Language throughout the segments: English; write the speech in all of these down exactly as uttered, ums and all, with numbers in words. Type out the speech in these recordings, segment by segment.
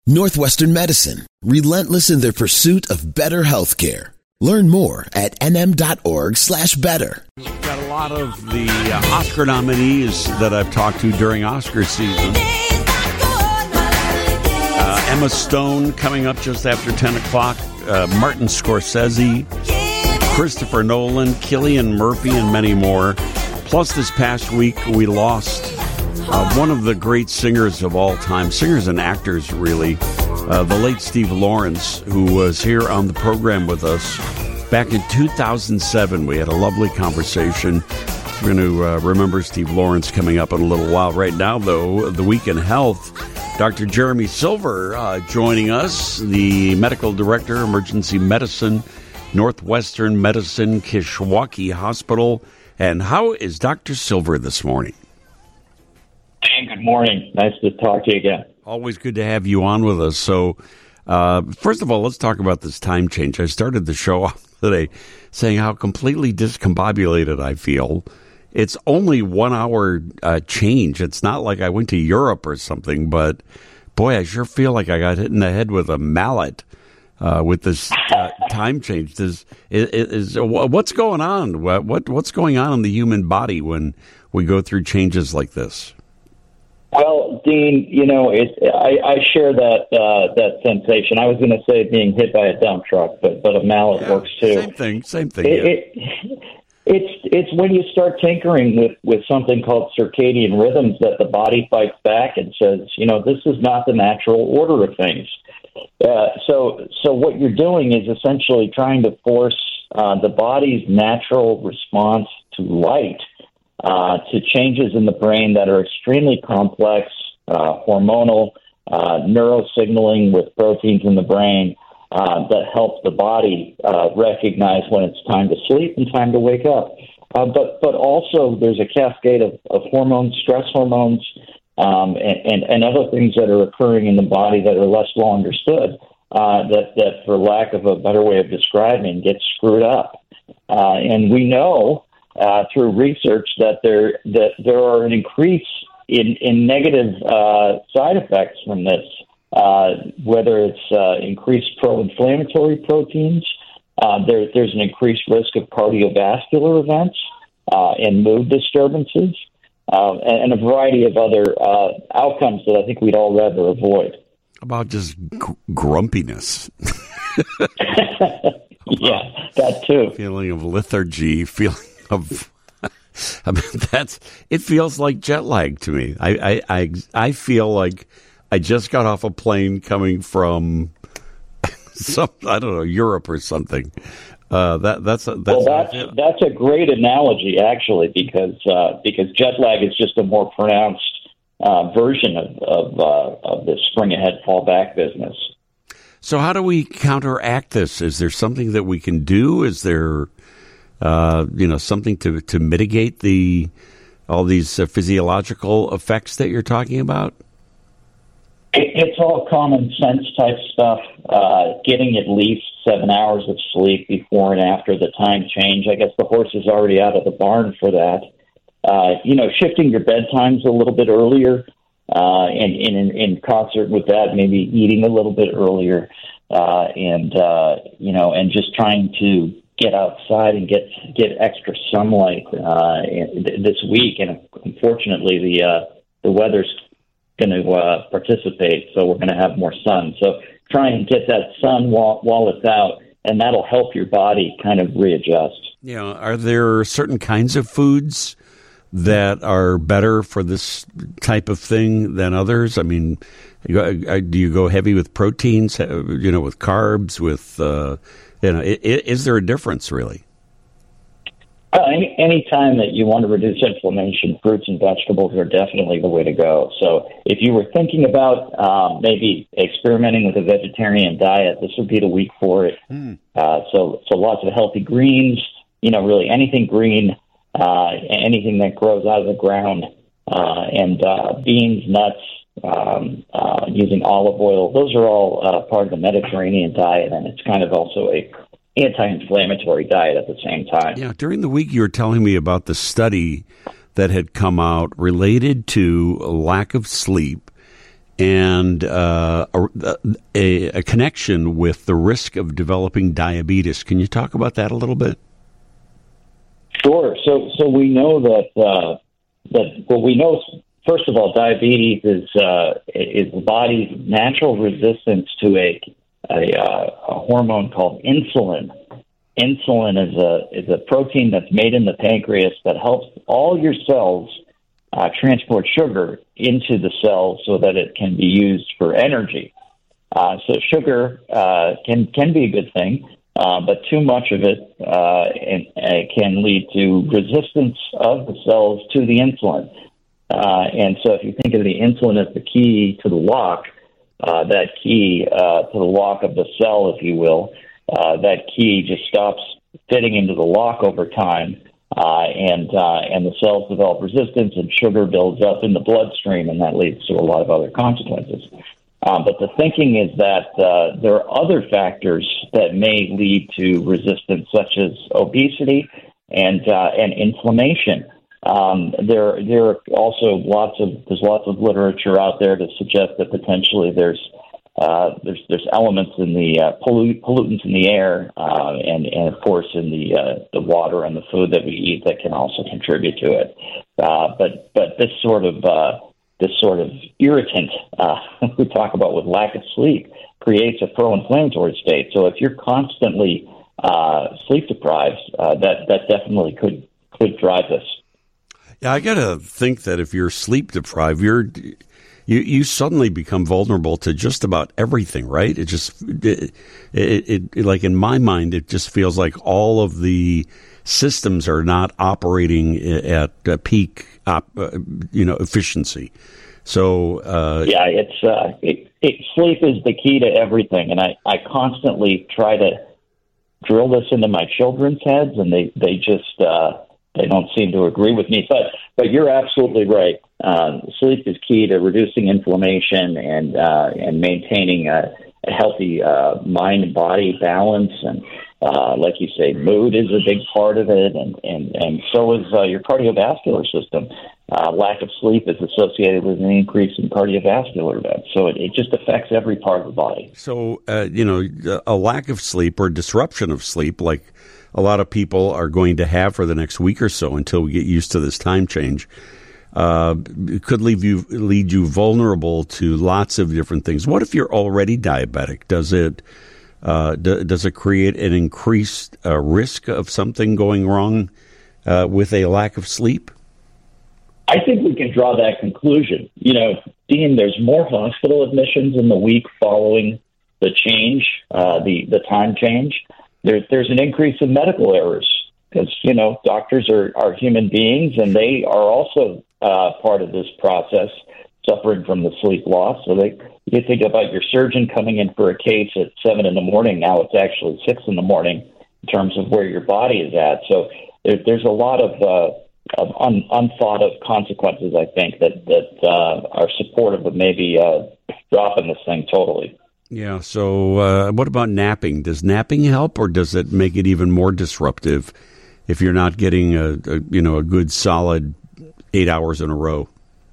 Northwestern Medicine, relentless in their pursuit of better healthcare. Learn more at nm.org slash better. We've got a lot of the uh, Oscar nominees that I've talked to during Oscar season. Uh, Emma Stone coming up just after ten o'clock. Uh, Martin Scorsese, Christopher Nolan, Cillian Murphy, and many more. Plus, this past week, we lost uh, one of the great singers of all time, singers and actors, really, uh, the late Steve Lawrence, who was here on the program with us back in two thousand seven. We had a lovely conversation. We're going to uh, remember Steve Lawrence coming up in a little while. Right now, though, the Week in Health, Doctor Jeremy Silver uh, joining us, the Medical Director, Emergency Medicine, Northwestern Medicine, Kishwaukee Hospital. And how is Doctor Silver this morning? Hey, good morning. Nice to talk to you again. Always good to have you on with us. So, uh, first of all, let's talk about this time change. I started the show off today saying how completely discombobulated I feel. It's only one hour uh, change. It's not like I went to Europe or something, but boy, I sure feel like I got hit in the head with a mallet uh, with this uh, time change. Does, is, is, what's going on? What, what what's going on in the human body when we go through changes like this? Well, Dean, you know, it, I, I share that uh, that sensation. I was going to say being hit by a dump truck, but but a mallet Yeah, works too. Same thing. Same thing. It, yeah. it, it's it's when you start tinkering with, with something called circadian rhythms that the body fights back and says, you know, this is not the natural order of things. Uh, so so what you're doing is essentially trying to force uh, the body's natural response to light. Uh, to changes in the brain that are extremely complex, uh, hormonal, uh, neurosignaling with proteins in the brain uh, that help the body uh, recognize when it's time to sleep and time to wake up. Uh, but but also there's a cascade of, of hormones, stress hormones, um, and, and, and other things that are occurring in the body that are less well understood, uh, that, that, for lack of a better way of describing, get screwed up. Uh, and we know Uh, through research that there that there are an increase in, in negative uh, side effects from this, uh, whether it's uh, increased pro-inflammatory proteins, uh, there, there's an increased risk of cardiovascular events uh, and mood disturbances, uh, and, and a variety of other uh, outcomes that I think we'd all rather avoid. About just g- grumpiness. Yeah, that too. Feeling of lethargy, feeling of, I mean, that's, it feels like jet lag to me. I, I, I, I feel like I just got off a plane coming from some, I don't know, Europe or something. Uh, that, that's, a, that's, well, that's, that's a great analogy, actually, because, uh, because jet lag is just a more pronounced, uh, version of, of, uh, of the spring ahead, fall back business. So how do we counteract this? Is there something that we can do? Is there, Uh, you know, something to, to mitigate the all these uh, physiological effects that you're talking about? It, it's all common sense type stuff. Uh, getting at least seven hours of sleep before and after the time change. I guess the horse is already out of the barn for that. Uh, you know, shifting your bedtimes a little bit earlier, uh, and, and in, in concert with that, maybe eating a little bit earlier, uh, and uh, you know, and just trying to get outside and get get extra sunlight uh, this week. And unfortunately, the uh, the weather's going to uh, participate, so we're going to have more sun. So try and get that sun while, while it's out, and that'll help your body kind of readjust. You know, are there certain kinds of foods that are better for this type of thing than others? I mean, do you go heavy with proteins, you know, with carbs, with... Uh, You know, is there a difference, really? Uh, any any time that you want to reduce inflammation, fruits and vegetables are definitely the way to go. So if you were thinking about um, maybe experimenting with a vegetarian diet, this would be the week for it. Mm. Uh, so so lots of healthy greens, you know, really anything green, uh, anything that grows out of the ground, uh, and uh, beans, nuts, Um, uh, using olive oil. Those are all uh, part of the Mediterranean diet, and it's kind of also a anti-inflammatory diet at the same time. Yeah, during the week you were telling me about the study that had come out related to lack of sleep and uh, a, a, a connection with the risk of developing diabetes. Can you talk about that a little bit? Sure. So, so we know that uh, that well, we know first of all, diabetes is uh, is the body's natural resistance to a a, uh, a hormone called insulin. Insulin is a is a protein that's made in the pancreas that helps all your cells uh, transport sugar into the cells so that it can be used for energy. Uh, so sugar uh, can can be a good thing, uh, but too much of it uh, and, and can lead to resistance of the cells to the insulin. Uh, and so, if you think of the insulin as the key to the lock, uh, that key uh, to the lock of the cell, if you will. Uh, that key just stops fitting into the lock over time, uh, and uh, and the cells develop resistance, and sugar builds up in the bloodstream, and that leads to a lot of other consequences. Um, but the thinking is that uh, there are other factors that may lead to resistance, such as obesity and uh, and inflammation. Um, there there are also lots of there's lots of literature out there to suggest that potentially there's Uh, there's there's elements in the uh, pollu- pollutants in the air, uh, and and of course in the uh, the water and the food that we eat that can also contribute to it. Uh, but but this sort of uh, this sort of irritant uh, we talk about with lack of sleep creates a pro-inflammatory state. So if you're constantly uh, sleep deprived, uh, that that definitely could could drive this. Yeah, I gotta think that if you're sleep deprived, you're You, you suddenly become vulnerable to just about everything, right? It just, it, it, it, like in my mind, it just feels like all of the systems are not operating at uh, peak, op, uh, you know, efficiency. So uh, yeah, it's uh, it, it, sleep is the key to everything, and I, I constantly try to drill this into my children's heads, and they they just uh, they don't seem to agree with me. But but you're absolutely right. Uh, sleep is key to reducing inflammation and uh, and maintaining a, a healthy uh, mind-body balance. And uh, like you say, mood is a big part of it, and, and, and so is uh, your cardiovascular system. Uh, lack of sleep is associated with an increase in cardiovascular events. So it, it just affects every part of the body. So, uh, you know, a lack of sleep or disruption of sleep, like a lot of people are going to have for the next week or so until we get used to this time change, Uh, it could leave you lead you vulnerable to lots of different things. What if you're already diabetic? Does it uh, d- does it create an increased uh, risk of something going wrong uh, with a lack of sleep? I think we can draw that conclusion. You know, Dean, there's more hospital admissions in the week following the change, uh, the the time change. There's there's an increase in medical errors because you know doctors are, are human beings and they are also Uh, part of this process, suffering from the sleep loss. So they, you think about your surgeon coming in for a case at seven in the morning. Now it's actually six in the morning in terms of where your body is at. So there, there's a lot of, uh, of un, unthought of consequences, I think, that, that uh, are supportive of maybe uh, dropping this thing totally. Yeah. So uh, what about napping? Does napping help, or does it make it even more disruptive if you're not getting a, a you know a good solid eight hours in a row?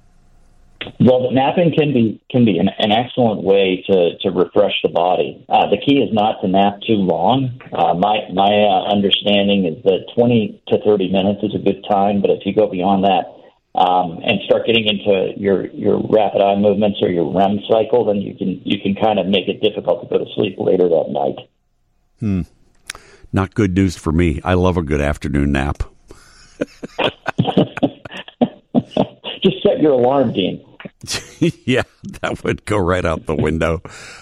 Well, napping can be can be an, an excellent way to, to refresh the body. Uh, the key is not to nap too long. Uh, my my uh, understanding is that twenty to thirty minutes is a good time, but if you go beyond that um, and start getting into your, your rapid eye movements or your R E M cycle, then you can you can kind of make it difficult to go to sleep later that night. Hmm. Not good news for me. I love a good afternoon nap. Just set your alarm, Dean. Yeah, that would go right out the window.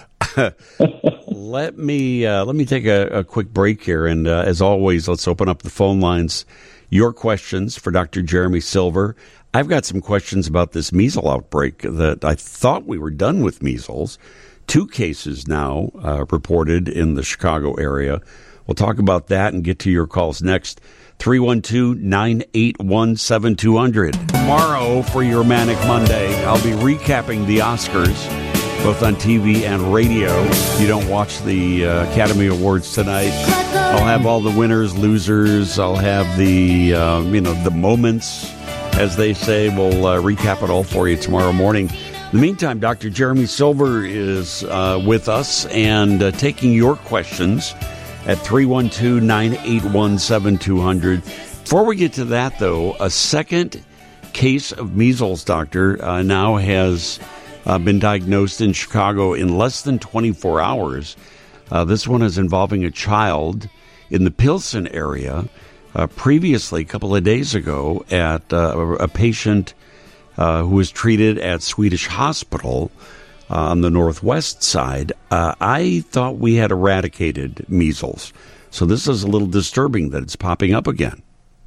let me uh, let me take a, a quick break here, and uh, as always, let's open up the phone lines. Your questions for Doctor Jeremy Silver. I've got some questions about this measles outbreak that I thought we were done with measles. Two cases now uh, reported in the Chicago area. We'll talk about that and get to your calls next. three one two, nine eight one, seven two zero zero. Tomorrow for your Manic Monday, I'll be recapping the Oscars, both on T V and radio. If you don't watch the uh, Academy Awards tonight, I'll have all the winners, losers. I'll have the, um, you know, the moments, as they say. We'll uh, recap it all for you tomorrow morning. In the meantime, Doctor Jeremy Silver is uh, with us and uh, taking your questions at three one two, nine eight one, seven two zero zero. Before we get to that, though, a second case of measles, doctor, uh, now has uh, been diagnosed in Chicago in less than twenty-four hours. Uh, this one is involving a child in the Pilsen area. Uh, previously, a couple of days ago, at uh, a patient uh, who was treated at Swedish Hospital uh, on the northwest side. Uh, I thought we had eradicated measles. So this is a little disturbing that it's popping up again.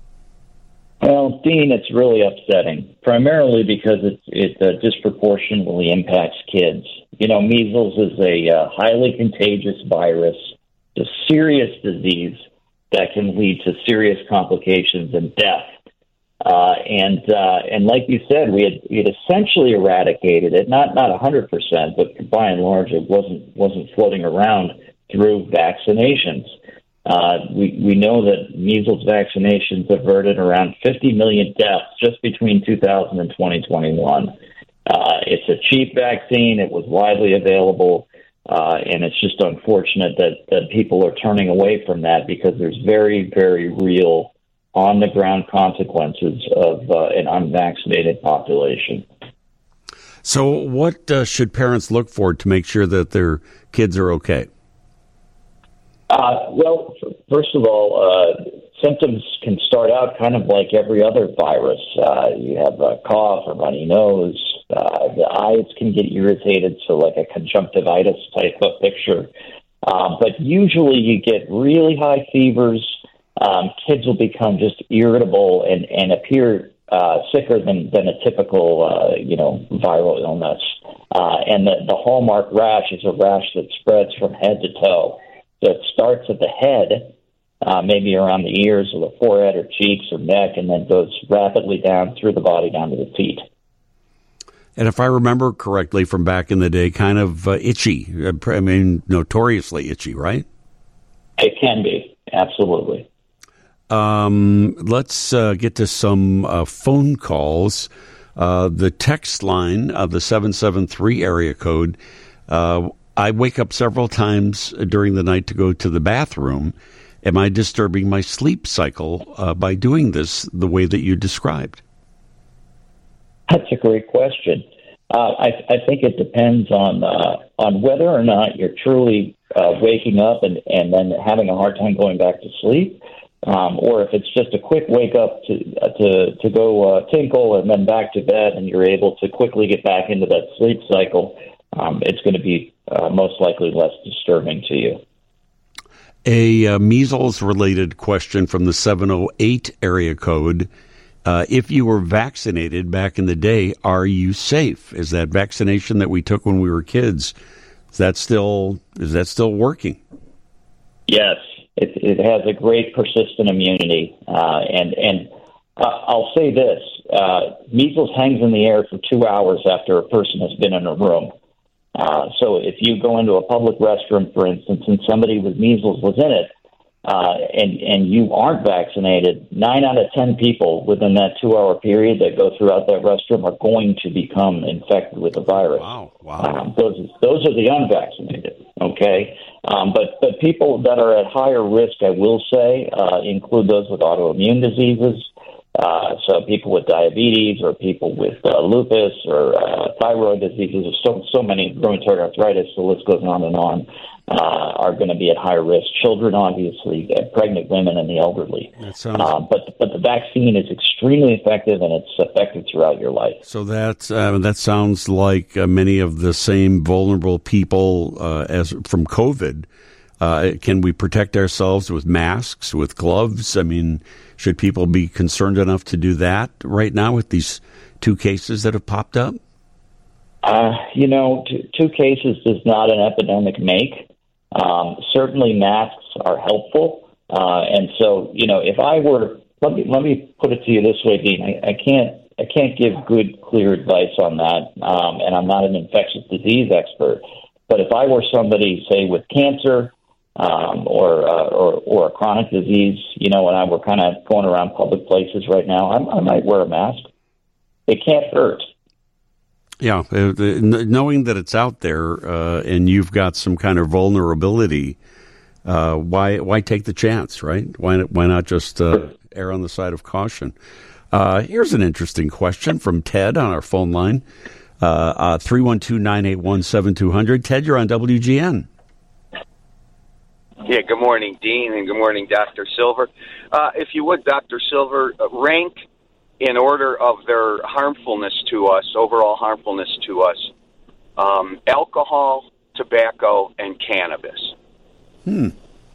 Well, Dean, it's really upsetting, primarily because it, it uh, disproportionately impacts kids. You know, measles is a uh, highly contagious virus, a serious disease that can lead to serious complications and death. Uh, and uh, and like you said, we had, we had essentially eradicated it, not not one hundred percent, but by and large, it wasn't wasn't floating around through vaccinations. Uh, we, we know that measles vaccinations averted around fifty million deaths just between two thousand and twenty twenty-one. Uh, it's a cheap vaccine. It was widely available. Uh, and it's just unfortunate that, that people are turning away from that because there's very, very real on-the-ground consequences of uh, an unvaccinated population. So what uh, should parents look for to make sure that their kids are okay? Uh, well, first of all, uh, symptoms can start out kind of like every other virus. Uh, you have a cough, a runny nose. Uh, the eyes can get irritated, so like a conjunctivitis type of picture. Uh, but usually you get really high fevers. Um, kids will become just irritable and, and appear uh, sicker than, than a typical, uh, you know, viral illness. Uh, and the, the hallmark rash is a rash that spreads from head to toe. So it starts at the head, uh, maybe around the ears or the forehead or cheeks or neck, and then goes rapidly down through the body down to the feet. And if I remember correctly from back in the day, kind of uh, itchy. I mean, notoriously itchy, right? It can be, absolutely. Um, let's uh, get to some uh, phone calls. Uh, the text line of the seven seven three area code, uh, I wake up several times during the night to go to the bathroom. Am I disturbing my sleep cycle uh, by doing this the way that you described? That's a great question. Uh, I, I think it depends on uh, on whether or not you're truly uh, waking up and, and then having a hard time going back to sleep, um, or if it's just a quick wake up to uh, to to go uh, tinkle and then back to bed, and you're able to quickly get back into that sleep cycle. Um, it's going to be uh, most likely less disturbing to you. A uh, measles-related question from the seven oh eight area code. Uh, if you were vaccinated back in the day, are you safe? Is that vaccination that we took when we were kids, is that still is that still working? Yes, it, it has a great persistent immunity. Uh, and and uh, I'll say this, uh, measles hangs in the air for two hours after a person has been in a room. Uh, so if you go into a public restroom, for instance, and somebody with measles was in it, uh, and, and you aren't vaccinated, nine out of ten people within that two-hour period that go throughout that restroom are going to become infected with the virus. Wow, wow. Um, those, those are the unvaccinated, okay? Um, but, but people that are at higher risk, I will say, uh, include those with autoimmune diseases, Uh, so people with diabetes or people with uh, lupus or uh, thyroid diseases, or so so many, rheumatoid arthritis, the list goes on and on, uh, are going to be at higher risk. Children, obviously, uh, pregnant women, and the elderly. That sounds... uh, but but the vaccine is extremely effective, and it's effective throughout your life. So that uh, that sounds like uh, many of the same vulnerable people uh, as from COVID. Uh, can we protect ourselves with masks, with gloves? I mean, should people be concerned enough to do that right now with these two cases that have popped up? Uh, you know, two, two cases does not an epidemic make. Um, certainly masks are helpful. Uh, and so, you know, if I were, let me, let me put it to you this way, Dean, I, I can't, I can't give good, clear advice on that. Um, and I'm not an infectious disease expert, but if I were somebody, say, with cancer, Um, or, uh, or or a chronic disease, you know, and I were kind of going around public places right now, I, I might wear a mask. It can't hurt. Yeah, uh, knowing that it's out there uh, and you've got some kind of vulnerability, uh, why why take the chance, right? Why why not just uh, err on the side of caution? Uh, here's an interesting question from Ted on our phone line, uh, uh, three one two, nine eight one, seven two zero zero. Ted, you're on W G N. Yeah, good morning, Dean, and good morning, Doctor Silver. Uh, if you would, Doctor Silver, uh, rank in order of their harmfulness to us, overall harmfulness to us, um, alcohol, tobacco, and cannabis. Hmm.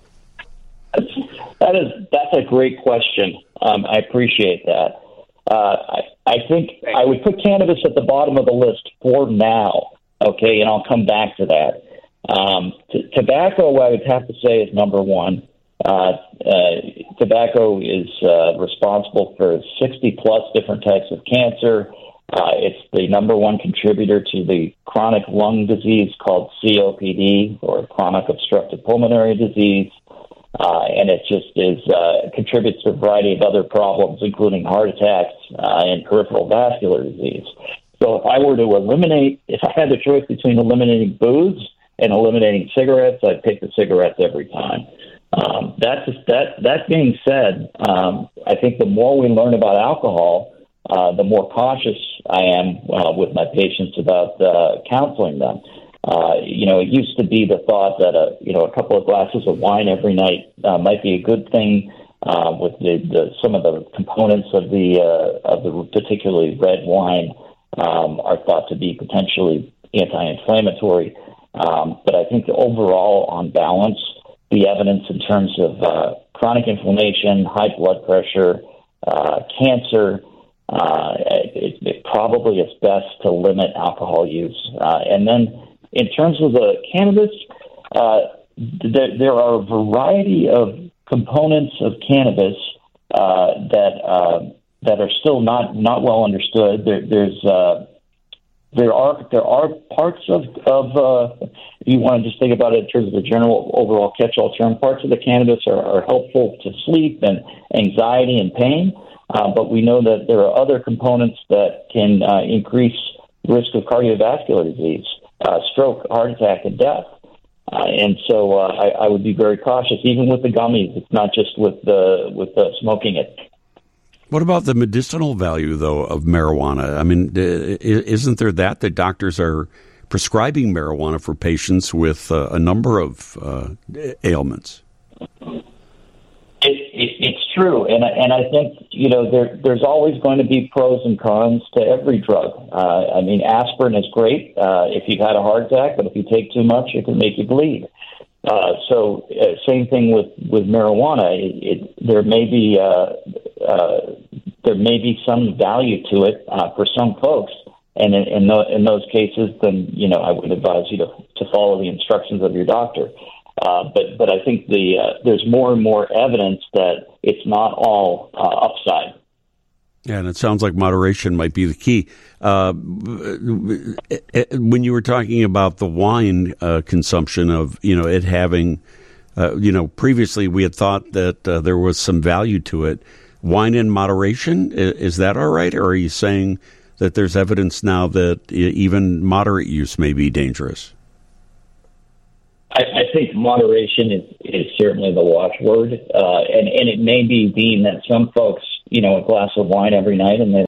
That is that's a great question. Um, I appreciate that. Uh, I, I think I would put cannabis at the bottom of the list for now. Okay, and I'll come back to that. Um, t- tobacco, I would have to say, is number one. Uh, uh, tobacco is uh, responsible for sixty plus different types of cancer. Uh, it's the number one contributor to the chronic lung disease called C O P D, or chronic obstructive pulmonary disease. Uh, and it just is uh, contributes to a variety of other problems, including heart attacks uh, and peripheral vascular disease. So if I were to eliminate, if I had the choice between eliminating booze and eliminating cigarettes, I'd pick the cigarettes every time. Um, that's just, that. That being said, um, I think the more we learn about alcohol, uh, the more cautious I am uh, with my patients about uh, counseling them. Uh, you know, it used to be the thought that a you know a couple of glasses of wine every night uh, might be a good thing. Uh, with the, the some of the components of the uh, of the particularly red wine um, are thought to be potentially anti-inflammatory. Um, but I think overall, on balance, the evidence in terms of uh, chronic inflammation, high blood pressure, uh, cancer, uh, it, it probably is best to limit alcohol use. Uh, and then in terms of the cannabis, uh, there, there are a variety of components of cannabis uh, that uh, that are still not, not well understood. There, there's uh, there are there are parts of of uh, if you want to just think about it in terms of the general overall catch-all term, parts of the cannabis are, are helpful to sleep and anxiety and pain. Uh, but we know that there are other components that can uh, increase the risk of cardiovascular disease, uh, stroke, heart attack, and death. Uh, and so uh, I, I would be very cautious, even with the gummies. It's not just with the with the smoking it. What about the medicinal value, though, of marijuana? I mean, isn't there that that doctors are prescribing marijuana for patients with uh, a number of uh, ailments? It, it, it's true, and and I think you know there there's always going to be pros and cons to every drug. Uh, I mean, aspirin is great uh, if you've had a heart attack, but if you take too much, it can make you bleed. Uh, so, uh, same thing with with marijuana. It, it, there may be uh, uh, there may be some value to it uh, for some folks, and in in, the, in those cases, then you know I would advise you to to follow the instructions of your doctor. Uh, but but I think the uh, there's more and more evidence that it's not all uh, upside. Yeah, and it sounds like moderation might be the key. Uh, when you were talking about the wine uh, consumption of, you know, it having, uh, you know, previously we had thought that uh, there was some value to it. Wine in moderation, is that all right? Or are you saying that there's evidence now that even moderate use may be dangerous? I, I think moderation is, is certainly the watchword, uh, and, and it may be, Dean, that some folks, you know, a glass of wine every night and they